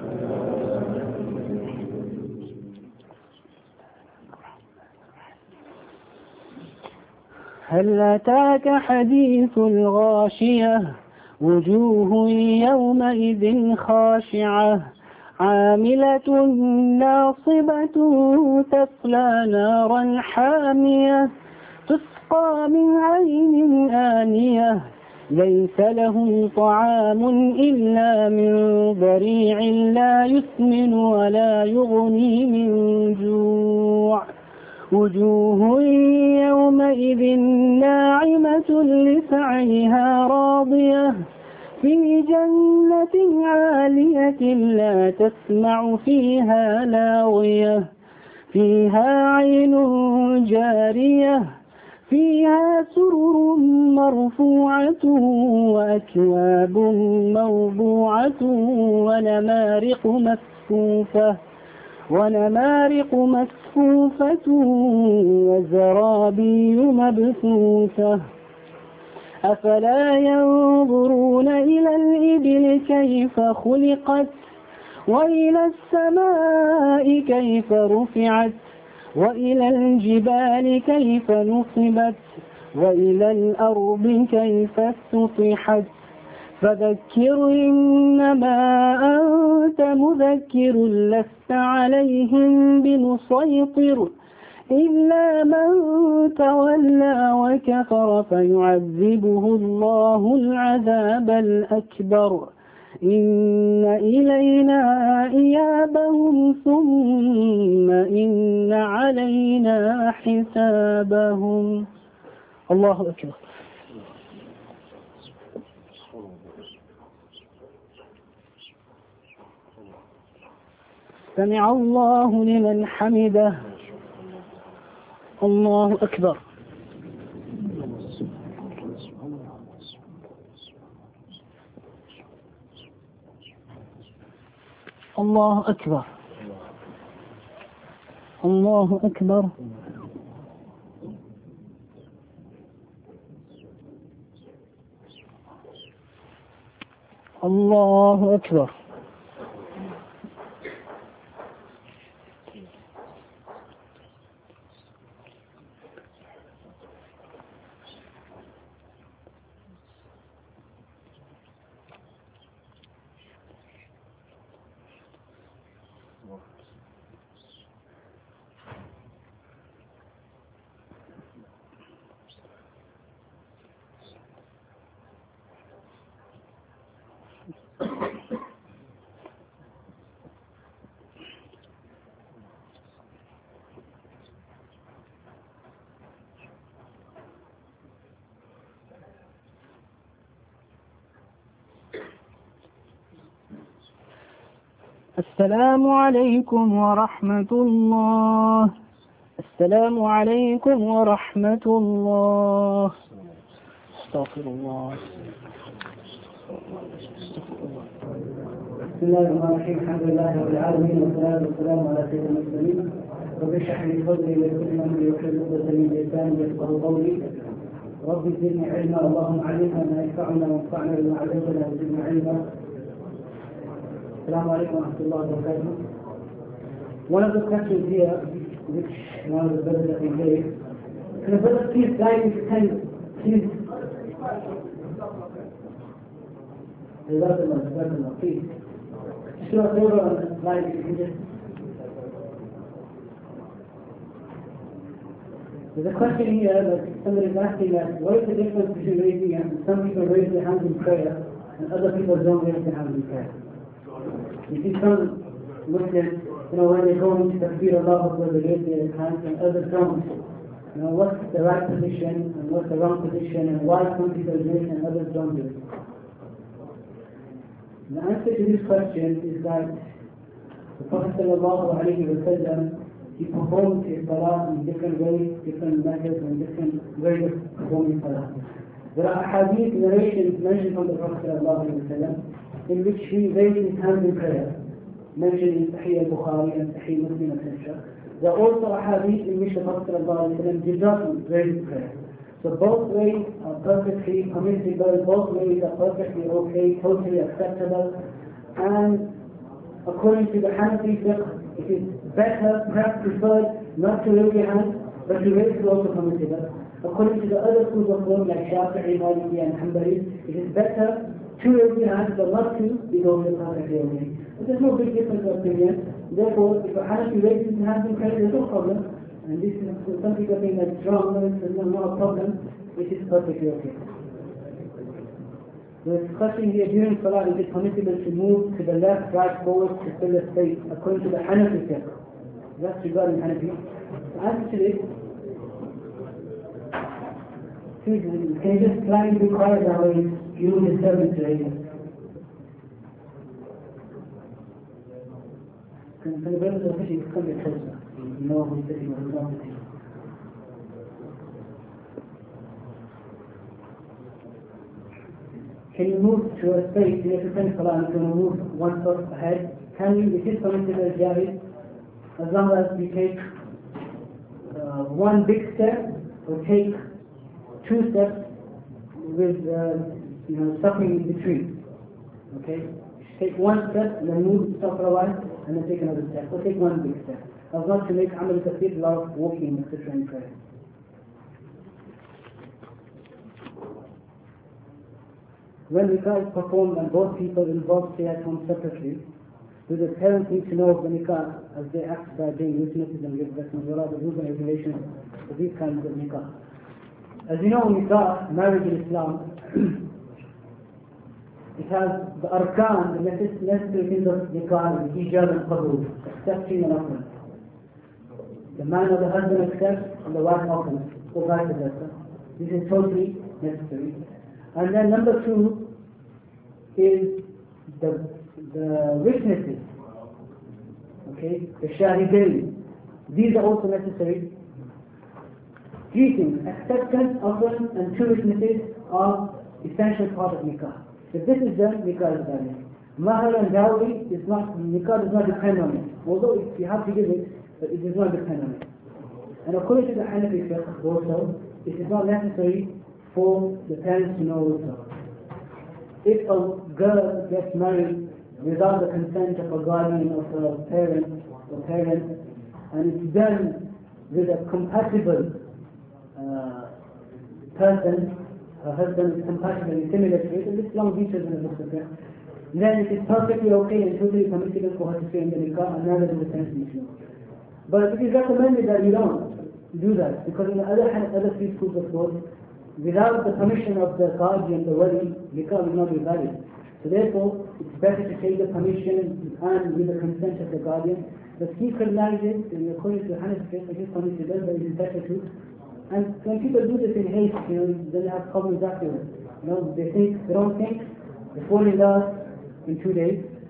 هل أتاك حديث الغاشية وجوه يومئذ خاشعة عاملة ناصبة تصلى نارا حامية تسقى من عين آنية ليس لهم طعام إلا من ضريع لا يسمن ولا يغني من جوع وجوه يومئذ ناعمة لسعيها راضية في جنة عالية لا تسمع فيها لاغية فيها عين جارية فيها سرر مرفوعة وأكواب موضوعة ونمارق مصفوفة ونمارق مصفوفة وزرابي مبثوثة أفلا ينظرون إلى الإبل كيف خلقت وإلى السماء كيف رفعت وإلى الجبال كيف نصبت وإلى الأرض كيف سطحت فذكر إنما أنت مذكر لست عليهم بمسيطر إلا من تولى وكفر فيعذبه الله العذاب الأكبر إن إلينا إيابهم ثم إن علينا حسابهم. الله أكبر. سمع الله لمن حمده. الله أكبر. الله أكبر. الله أكبر. الله أكبر. السلام عليكم ورحمة الله. السلام عليكم ورحمة الله. استغفر الله. بسم الله الرحمن الرحيم. الحمد لله رب العالمين والصلاة والسلام على سيد المرسلين. رب اشرح لي صدري ويسر لي امري واحلل عقدة من لساني يفقهوا قولي. رب زدني علما. اللهم علمنا ما ينفعنا وانفعنا بما علمتنا وزدنا علما. السلام عليكم ورحمة الله وبركاته. One of the questions here, which one of the brothers that we gave, can a brother please guide me to ten, please? Jazakallah, Jazakallah, please. Just do us over on the slide, if you can just. There's a question here that somebody is asking us, what is the difference between raising hands? Some people raise their hands in prayer, and other people don't raise their hands in prayer. You see some Muslims, you know, when they go into Takbir Allah Akbar, they raise their hands, and others don't. You know, what's the right position, and what's the wrong position, and why some people do it and others don't do it? The answer to this question is that the Prophet sallallahu alayhi wa sallam, he performed his salah in different ways, different methods, and different ways of performing salah. There are hadith narrations mentioned from the Prophet sallallahu alayhi wa sallam in which he raised his hands in prayer, mentioned in Sahih al-Bukhari and Sahih Muslim, et cetera. There are also hadith in which the Prophet sallallahu alayhi wa sallam did not raise his prayer. So both ways are perfectly permissible, both ways are perfectly okay, totally acceptable, and according to the Hanafi fiqh, it is better, perhaps preferred, not to raise your hands, but to raise is also permissible. According to the other schools of thought like Shafi'i, Maliki and Hanbali, it is better to raise your hands, but not to be also perfectly okay. But there's no big difference of opinion. Therefore, if a Hanafi raises his hands in prayer, there's no problem. And this is, some people think that's wrong, but it's not a problem, it is perfectly okay. The question here, during Salah, is it permissible to move to the left, right, forward to fill the space, according to the Hanafi fiqh? That's regarding Hanafi. The answer to this, please, can you just try to be quiet now when you disturb it today? Can the brothers of fishing come a bit closer? You know who's sitting or who's not sitting. Can you move to a space in your friend's salah and can you move one step ahead? Can you, it is permissible jahid, as long as you take uh, one big step or take two steps with uh, you know, stopping in between. Okay? Take one step and then move, stop for a while, and then take another step. Or take one big step. As not to make amal kathir, a lot of walking, et cetera in prayer. When nikah is performed and both people involved stay at home separately, do the parents need to know of the nikah as they act by being witnesses and give blessings? What are the rules and regulations for these kinds of nikah? As you know, nikah, marriage in Islam, it has the arkan, the necessary things of nikah, the hijab and qabul, accepting and offering. The man or the husband accepts and the wife offers, or vice versa. This is totally necessary. And then number two is the, the witnesses, okay, the shahidain. These are also necessary. Three things: acceptance, offering, and two witnesses are essential part of nikah. If this is done, nikah is valid. Mahar and dowry is not, nikah does not depend on it. Although if you have to give it, but it does not depend on it. And according to the Hanafi fiqh also, it is not necessary for the parents to know also. If a girl gets married without the consent of a guardian of a parent or parents, and it's done with a compatible uh, person, her husband is compatible and similar to it, and this long details in the book of fiqh, then it is perfectly okay and totally permissible for her to stay in the nikah, and neither does the parents need to know. But it is recommended that you don't do that, because in the other hand, other three schools of thought, without the permission of the guardian, the wali, nikah will not be valid. So therefore, it's better to take the permission and with the consent of the guardian. The secret marriages, according to Hanafi fiqh, it is permissible, but it is better to. And when people do this in haste, you know, then they have problems afterwards. You know, they think, they don't think, they fall in love in two days,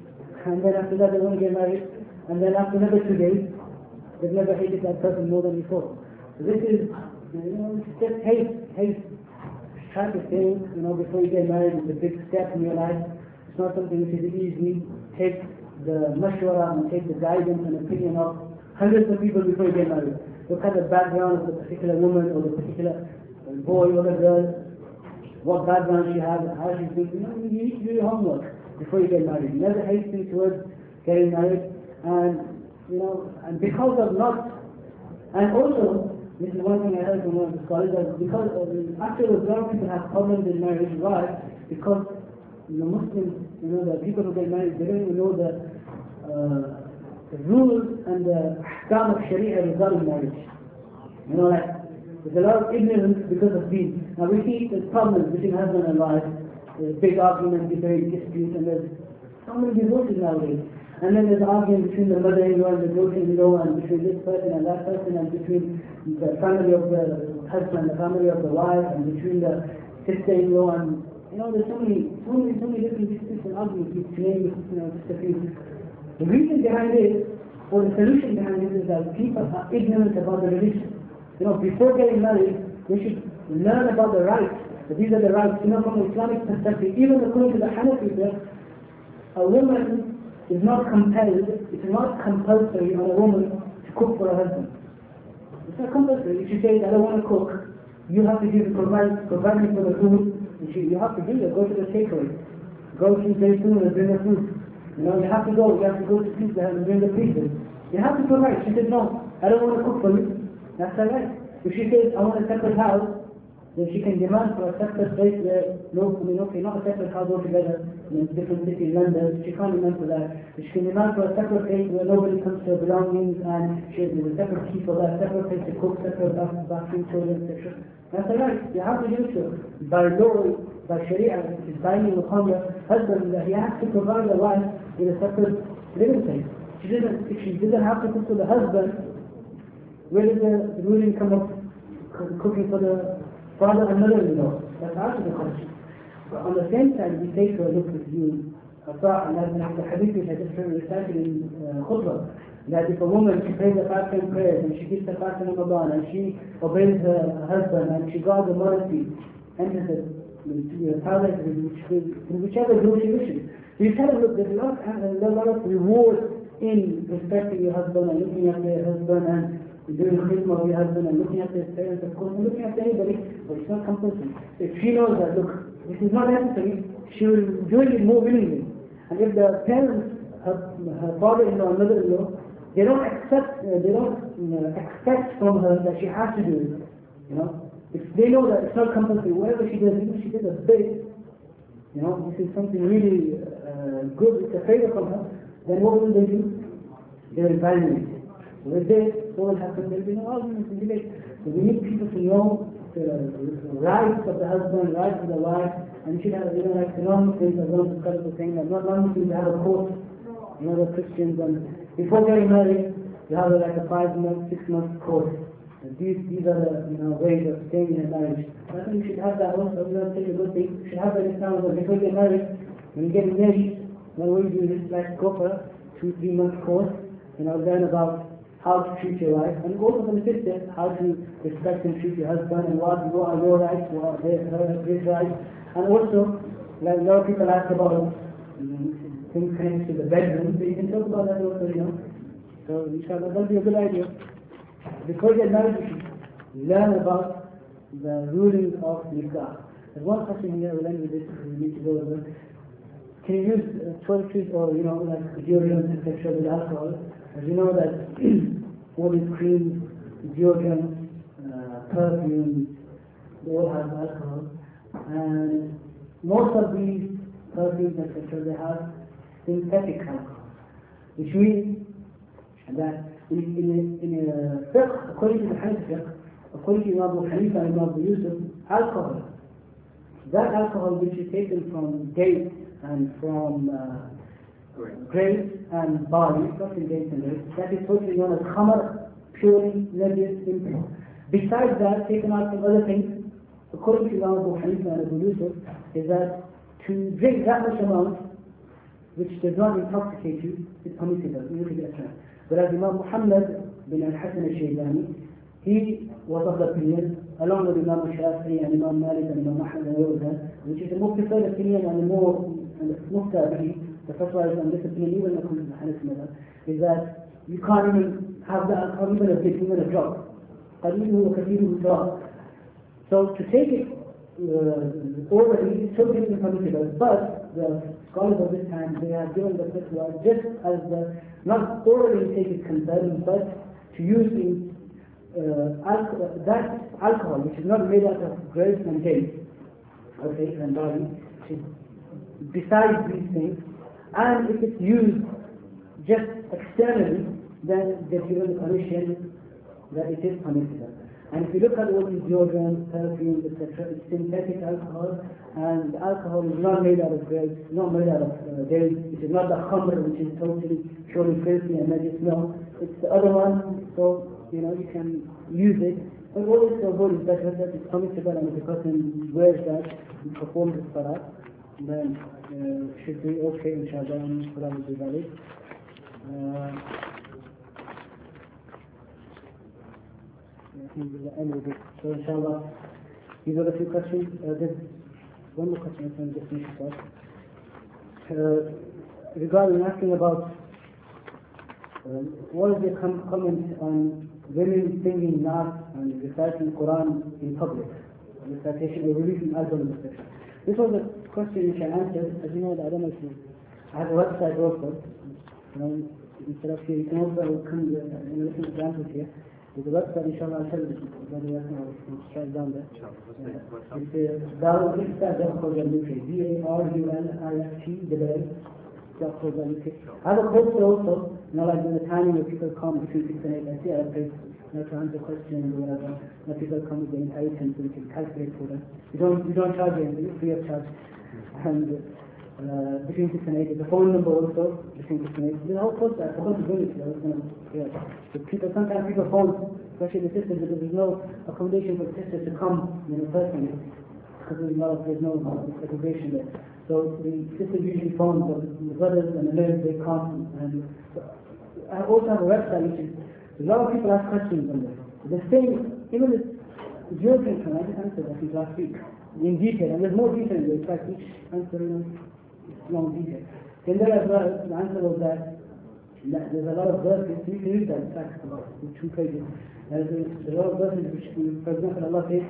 and then after that they want to get married, and then after another two days, they've never hated that person more than before. So this is, you know, it's just hate, hate. Try to say, you know, before you get married, it's a big step in your life. It's not something which is easy. Take the mashwara and take the guidance and opinion of hundreds of people before you get married. Look at the background of the particular woman or the particular boy or the girl, what background she has, how she's doing. You know, you need to do your homework before you get married. Never hasten towards getting married, and you know, and because of not, and also, this is one thing I heard from one of the scholars, that because of, afterwards, a lot of people have problems in marriage. Why? Because the Muslims, you know, the people who get married, they don't even know the, uh, the rules and the ahkam of Sharia regarding marriage. You know, like, there's a lot of ignorance because of these. Now we see the problems between husband and wife, there's big arguments, debate, disputes, and there's so many divorces nowadays. And then there's argument between the mother-in-law and the daughter-in-law, and between this person and that person, and between the family of the husband, the family of the wife, and between the sister-in-law, and you know, there's so many, so many, so many different disputes and arguments. To name, you know, just a few. The reason behind it, or the solution behind it, is that people are ignorant about the religion. You know, before getting married, they should learn about the rights. That these are the rights. You know, from an Islamic perspective, even according to the Hanafi, a woman is not compelled, it's not compulsory on a woman to cook for her husband. It's not compulsory. If she says, I don't want to cook, you have to give provide, provide me for the food. And she, you have to do that. Go to the takeaway. Go to very soon and bring the food. You know, you have to go. You have to go to pizza and bring the pizza. You have to provide. She says, no, I don't want to cook for you. That's her right. If she says, I want a separate house, then she can demand for a separate place where, no, I mean, okay, not a separate house altogether, in a different city, London. She can't demand for that. But she can demand for a separate place where nobody comes to her belongings, and she has a separate key for that, separate place to cook, separate bathroom, children, et cetera. That's her right. You have to do so. By law, by Sharia, which is binding upon the husband, that he has to provide the wife with a separate living place. She doesn't, if she doesn't have to cook for the husband, where does the ruling come up cooking for the father and mother-in-law? That's out of the question. But on the same side, we take a look at you, a thought, and that's the hadith which I just recited in uh, khutbah, that if a woman, she prays the fast and prayers, and she gives the fast in Ramadan, and she obeys her husband, and she guards the modesty, enters the palace, in whichever group she wishes. So you tell her, look, there's a lot, there's a lot of reward in respecting your husband, and looking after your husband, and doing the khidmah of your husband, and looking after his parents, of course, and looking after anybody, but it's not compulsory. If she knows that, look, this is not necessary, she will do it more willingly. And if the parents, her, her father-in-law and mother-in-law, they don't accept, uh, they don't uh, expect from her that she has to do it. You know, if they know that it's not compulsory, whatever she does, even if she does a bit, you know, this is something really uh, good, it's a favor from her, then what will they do? They will value it. With this, what will happen? There will be no arguments and debate. So we need people to know the rights of the husband, rights of the wife, and you should have, you know, like the non-Muslims, as one of the scholars were saying, that not non-Muslims have a course, you know, the Christians, and before getting married, you have a, like a five-month, six-month course. And these, these are the, you know, ways of staying in a marriage. I think you should have that also, you know, take a good thing. You should have that in terms of before you get married, when you get engaged, then what you do is like go for a two, three-month course, you know, learn about how to treat your wife, and also for the sisters, how to respect and treat your husband, and what, what are your rights, what are their, her, his rights. And also, like a lot of people ask about um, things connected to the bedroom, so you can talk about that also, you know. So inshallah, that'll be a good idea. Before you get married, you should learn about the rulings of nikah. There's one question here, we'll end with this, we need to go over. Can you use uh, toiletries or, you know, like deodorants, et cetera with alcohol? As you know that all these creams, deodorants, uh, perfumes, they all have alcohol. And most of these perfumes, et cetera, they have synthetic alcohol. Which means that in, in, in a fiqh, according to the Hanafi fiqh, according to Imam Abu Hanifa and Imam Abu Yusuf, alcohol, that alcohol which is taken from dates and from uh, grapes and barley, not in dates and grapes, that is totally known as khamar, purely najis, impure. Besides that, taken out from other things, according to Imam Abu Hanifa and Abu Yusuf, is that to drink that much amount which does not intoxicate you is permissible, you need to get drunk. Whereas Imam Muhammad bin al-Hasan al-Shaybani, he was of the opinion, along with Imam Shafi'i and Imam Malik and Imam Ahmad and others, which is the more preferred opinion and the more muhtabi, the first one on this opinion, even according to the Hanafi madhab, is that you can't even have the alcohol, even a bit, even a drop. قليله وكثيره سواء. So to take it uh, orally is totally permissible, but the scholars of this time, they have given the fatwa just as the, not orally take it concerned, but to use in uh, alcohol, that alcohol which is not made out of grapes and dates, okay, and barley, besides these things, and if it's used just externally, then they've given the permission that it is permissible. And if you look at all these deodorants, perfumes, et cetera, it's synthetic alcohol, and the alcohol is not made out of grapes, not made out of uh, dates. It is not the khamr, which is totally surely filthy and najis. No, it's the other one. So you know you can use it. But always the whole is better that it's permissible, and if a person wears that and performs the salah, then uh, should be okay, inshallah, and salah will be valid. Uh, So inshallah, these are the few questions. Uh, there's one more question I can just finish it off. Uh, regarding asking about uh, what is your com comment on women singing Naat and reciting Quran in public, recitation or releasing albums, et cetera. This was a question which I answered. As you know, I don't know if you, I have a website also. You know, instead of here, you can also come and listen to the answers here. There's a website, inshallah, I'll tell you that we have straight down there. It's Darul Ifta dot co dot U K, D A R U L I F T dot co dot U K. I have a poster also, you know, like in the timing where people come between six and eight, I see I have you know, to answer questions or whatever. When people come with the inheritance, we can calculate for them. We don't, we don't charge anything, free of charge. And uh, between six and eight, there's a phone number also, between six and eight. There's a whole poster, I forgot to bring it, I was going to, yeah. So people, sometimes people phone, especially the sisters, because there's no accommodation for the sisters to come, you know, personally, because there's, no, there's no segregation there. So the sisters usually phone, but the brothers and the men, they come. And I also have a website which is, a lot of people ask questions on this. The same, even the European one, I just answered I think last week, in detail, and there's more detail in it, in fact each answer is long detail. Then there as well, the answer was that there's a lot of verses, you can use that in fact, in two pages. There's a lot of verses which, for example, Allah says,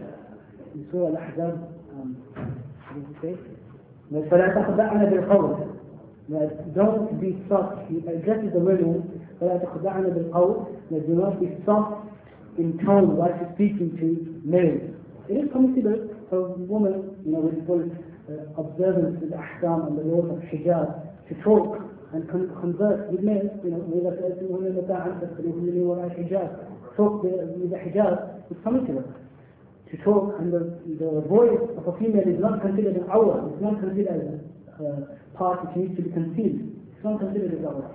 in Surah Al-Ahzab, um, what does it say? فَلَا تَخْضَعْنَا بِالْقَوْلِ. That don't be soft, he addresses the women, فَلَا تَخْضَعْنَا بِالْقَوْلِ, that do not be soft in tone while she's speaking to males. It is permissible for a woman, you know, with full uh, observance with the ahkam and the laws of hijab, to talk and con converse with men, you know, وإذا سألتموهن متاعا فاسألوهن من وراء الحجاب. Talk with the hijab is permissible. To talk, and the, the voice of a female is not considered an awra, it's not considered as a uh, part which needs to be concealed. It's not considered as awra.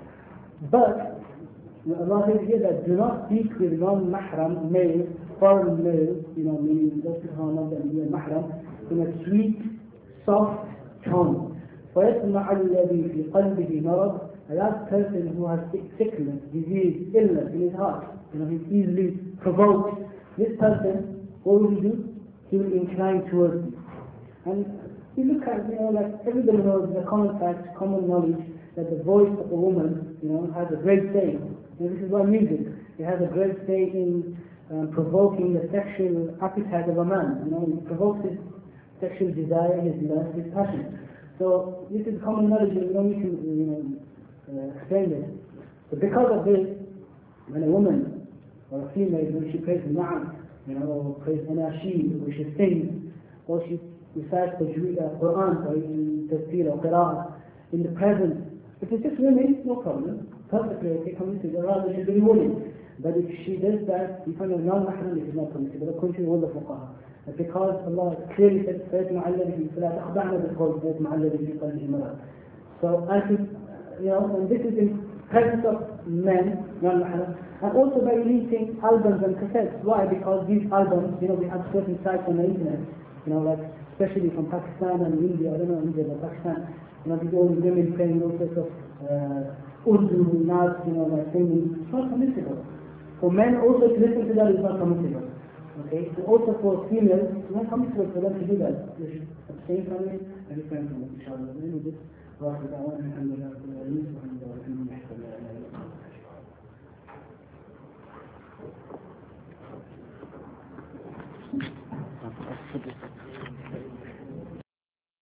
But Allah says here that do not speak with non-mahram males, foreign males, you know, meaning those people who are not mahram, in a sweet, soft tone. فَيَسْمَعَ الَّذِي فِي قَلْبِهِ مَرَضٍ. That person who has sickness, disease, illness in his heart, you know, he's easily provoked. This person, what will he do? He will incline towards you. And you look at, you know, like everybody knows the common fact, common knowledge, that the voice of a woman, you know, has a great say. And this is why music, it has a great say in um, provoking the sexual appetite of a man. You know, it provokes his sexual desire, his lust, his passion. So this is common knowledge, and we don't need to, you know, uh, explain this. But because of this, when a woman or a female, when she prays Na'am, you know, or prays Anashid, or she sings, or she recites the uh, Quran, or in Tafsir or Qira'ah, in the presence, if it's just women, no problem. Perfectly okay, permissible, the rather should be rewarded. But if she does that in front of non-mahram, it is not permissible, according to all the fuqaha. Because Allah clearly said, فَيَسْمَعَ الَّذِي فَلَا تَخْضَعْنَا بِالْقَوْلِ فَيَسْمَعَ الَّذِي فِي قَلْبِهِ مَرَضٍ. So I should, you know, and this is in presence of men, non-mahram, and also by releasing albums and cassettes. Why? Because these albums, you know, we have certain sites on the internet You know, like, especially from Pakistan and India, I don't know India, but Pakistan, you know, the old women playing all sorts of uh, Urdu, Nas, you know, like singing. It's not permissible. For men also to listen to that is not permissible. Okay? And also for females, it's not permissible for them to do that. They should abstain from it and refrain from it, inshallah. Then we just walk with our own and we